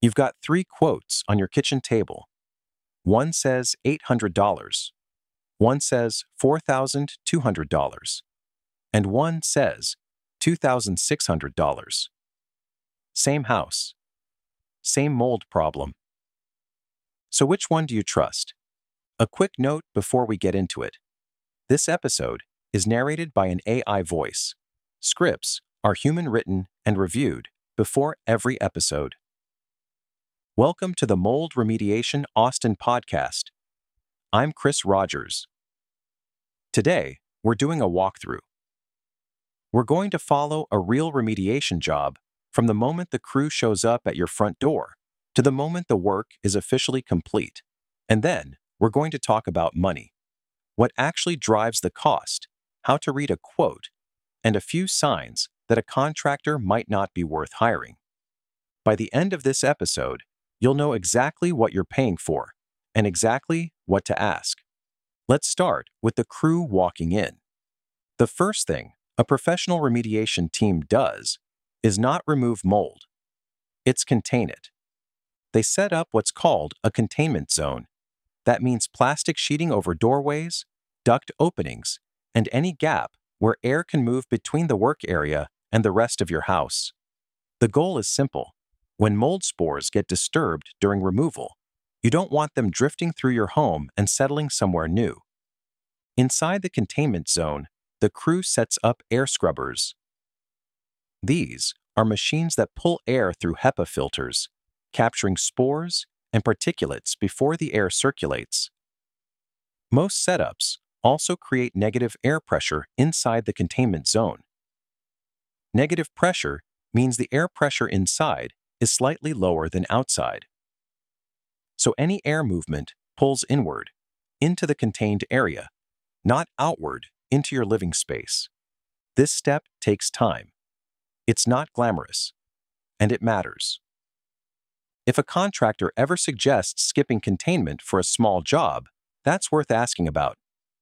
You've got three quotes on your kitchen table. One says $800, one says $4,200, and one says $2,600. Same house, same mold problem. So which one do you trust? A quick note before we get into it. This episode is narrated by an AI voice. Scripts are human-written and reviewed before every episode. Welcome to the Mold Remediation Austin podcast. I'm Chris Rogers. Today, we're doing a walkthrough. We're going to follow a real remediation job from the moment the crew shows up at your front door to the moment the work is officially complete. And then, we're going to talk about money, what actually drives the cost, how to read a quote, and a few signs that a contractor might not be worth hiring. By the end of this episode, you'll know exactly what you're paying for and exactly what to ask. Let's start with the crew walking in. The first thing a professional remediation team does is not remove mold. It's contain it. They set up what's called a containment zone. That means plastic sheeting over doorways, duct openings, and any gap where air can move between the work area and the rest of your house. The goal is simple. When mold spores get disturbed during removal, you don't want them drifting through your home and settling somewhere new. Inside the containment zone, the crew sets up air scrubbers. These are machines that pull air through HEPA filters, capturing spores and particulates before the air circulates. Most setups also create negative air pressure inside the containment zone. Negative pressure means the air pressure inside is slightly lower than outside. So any air movement pulls inward, into the contained area, not outward into your living space. This step takes time. It's not glamorous, and it matters. If a contractor ever suggests skipping containment for a small job, that's worth asking about.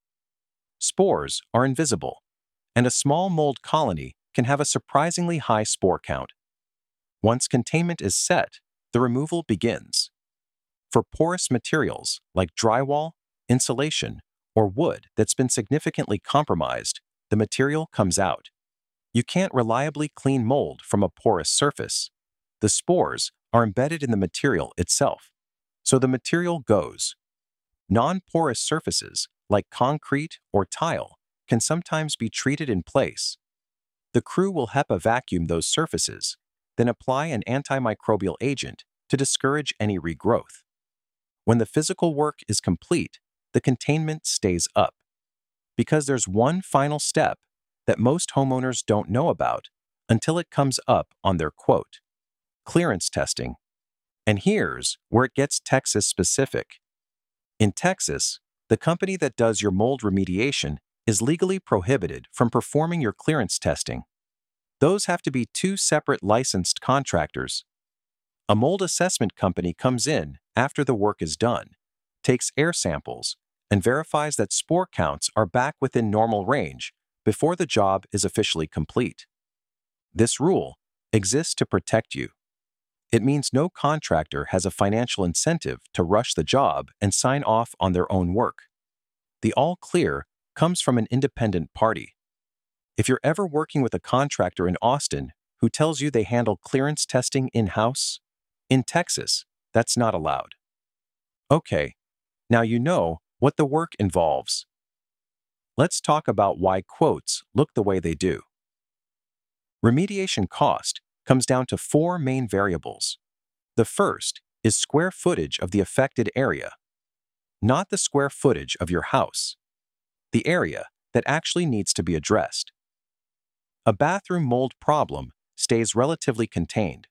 Spores are invisible, and a small mold colony can have a surprisingly high spore count. Once containment is set, the removal begins. For porous materials like drywall, insulation, or wood that's been significantly compromised, the material comes out. You can't reliably clean mold from a porous surface. The spores are embedded in the material itself, so the material goes. Non-porous surfaces like concrete or tile can sometimes be treated in place. The crew will HEPA vacuum those surfaces, then apply an antimicrobial agent to discourage any regrowth. When the physical work is complete, the containment stays up. Because there's one final step that most homeowners don't know about until it comes up on their quote: clearance testing. And here's where it gets Texas-specific. In Texas, the company that does your mold remediation is legally prohibited from performing your clearance testing. Those have to be two separate licensed contractors. A mold assessment company comes in after the work is done, takes air samples, and verifies that spore counts are back within normal range before the job is officially complete. This rule exists to protect you. It means no contractor has a financial incentive to rush the job and sign off on their own work. The all clear comes from an independent party. If you're ever working with a contractor in Austin who tells you they handle clearance testing in-house, in Texas, that's not allowed. Okay, now you know what the work involves. Let's talk about why quotes look the way they do. Remediation cost comes down to four main variables. The first is square footage of the affected area, not the square footage of your house, the area that actually needs to be addressed. A bathroom mold problem stays relatively contained.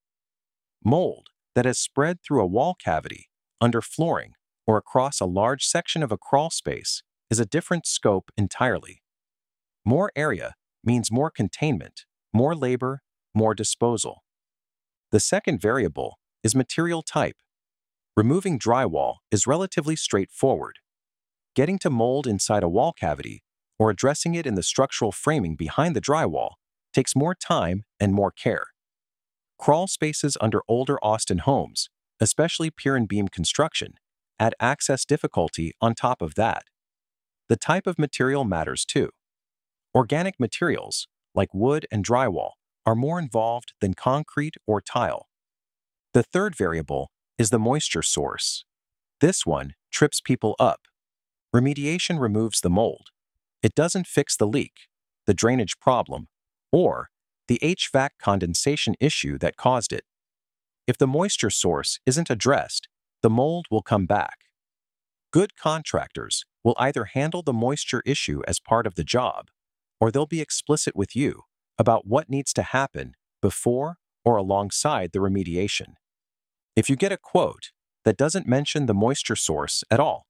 Mold that has spread through a wall cavity, under flooring, or across a large section of a crawl space is a different scope entirely. More area means more containment, more labor, more disposal. The second variable is material type. Removing drywall is relatively straightforward. Getting to mold inside a wall cavity or addressing it in the structural framing behind the drywall takes more time and more care. Crawl spaces under older Austin homes, especially pier and beam construction, add access difficulty on top of that. The type of material matters too. Organic materials, like wood and drywall, are more involved than concrete or tile. The third variable is the moisture source. This one trips people up. Remediation removes the mold. It doesn't fix the leak, the drainage problem, or the HVAC condensation issue that caused it. If the moisture source isn't addressed, the mold will come back. Good contractors will either handle the moisture issue as part of the job, or they'll be explicit with you about what needs to happen before or alongside the remediation. If you get a quote that doesn't mention the moisture source at all,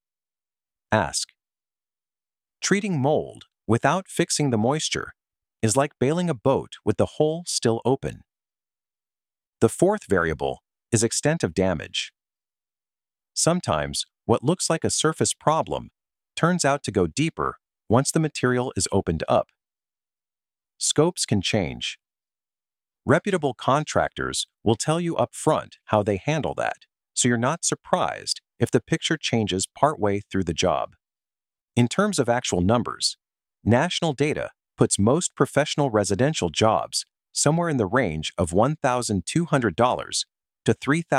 ask. Treating mold without fixing the moisture is like bailing a boat with the hole still open. The fourth variable is extent of damage. Sometimes what looks like a surface problem turns out to go deeper once the material is opened up. Scopes can change. Reputable contractors will tell you up front how they handle that, so you're not surprised if the picture changes partway through the job. In terms of actual numbers, national data puts most professional residential jobs somewhere in the range of $1,200 to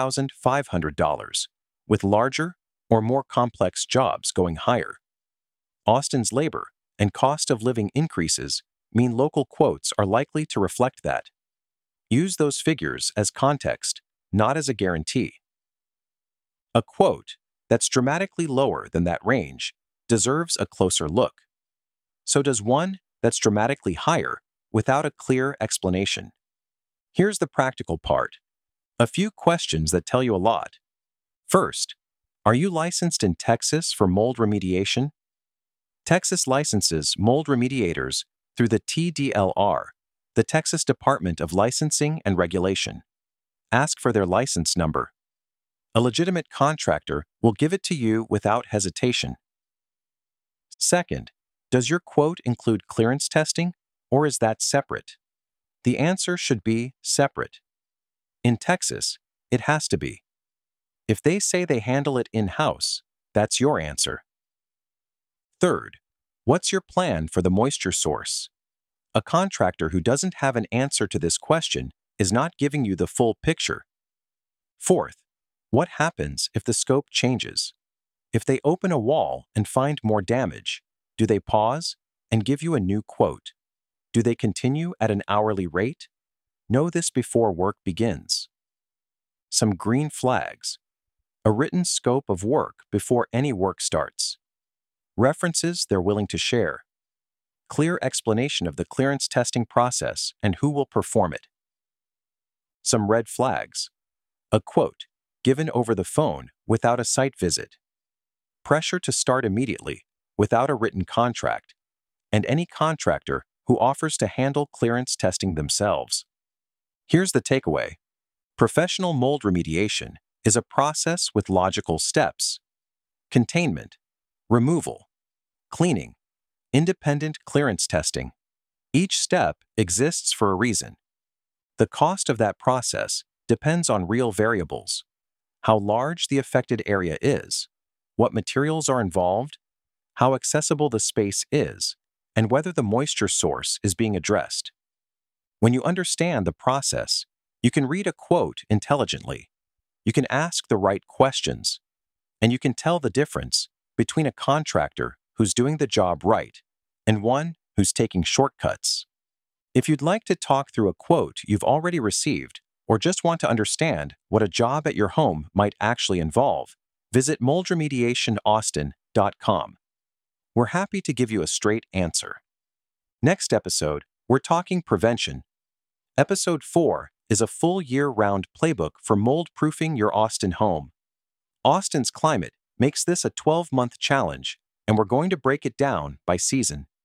$3,500, with larger or more complex jobs going higher. Austin's labor and cost of living increases mean local quotes are likely to reflect that. Use those figures as context, not as a guarantee. A quote that's dramatically lower than that range deserves a closer look. So does one that's dramatically higher without a clear explanation. Here's the practical part. A few questions that tell you a lot. First, are you licensed in Texas for mold remediation? Texas licenses mold remediators through the TDLR, the Texas Department of Licensing and Regulation. Ask for their license number. A legitimate contractor will give it to you without hesitation. Second, does your quote include clearance testing, or is that separate? The answer should be separate. In Texas, it has to be. If they say they handle it in-house, that's your answer. Third, what's your plan for the moisture source? A contractor who doesn't have an answer to this question is not giving you the full picture. Fourth, what happens if the scope changes? If they open a wall and find more damage, do they pause and give you a new quote? Do they continue at an hourly rate? Know this before work begins. Some green flags. A written scope of work before any work starts. References they're willing to share. Clear explanation of the clearance testing process and who will perform it. Some red flags. A quote given over the phone without a site visit. Pressure to start immediately without a written contract, and any contractor who offers to handle clearance testing themselves. Here's the takeaway. Professional mold remediation is a process with logical steps. Containment, removal, cleaning, independent clearance testing. Each step exists for a reason. The cost of that process depends on real variables: how large the affected area is, what materials are involved, how accessible the space is, and whether the moisture source is being addressed. When you understand the process, you can read a quote intelligently. You can ask the right questions, and you can tell the difference between a contractor who's doing the job right and one who's taking shortcuts. If you'd like to talk through a quote you've already received, or just want to understand what a job at your home might actually involve, visit moldremediationaustin.com. We're happy to give you a straight answer. Next episode, we're talking prevention. Episode 4 is a full year-round playbook for mold-proofing your Austin home. Austin's climate makes this a 12-month challenge, and we're going to break it down by season.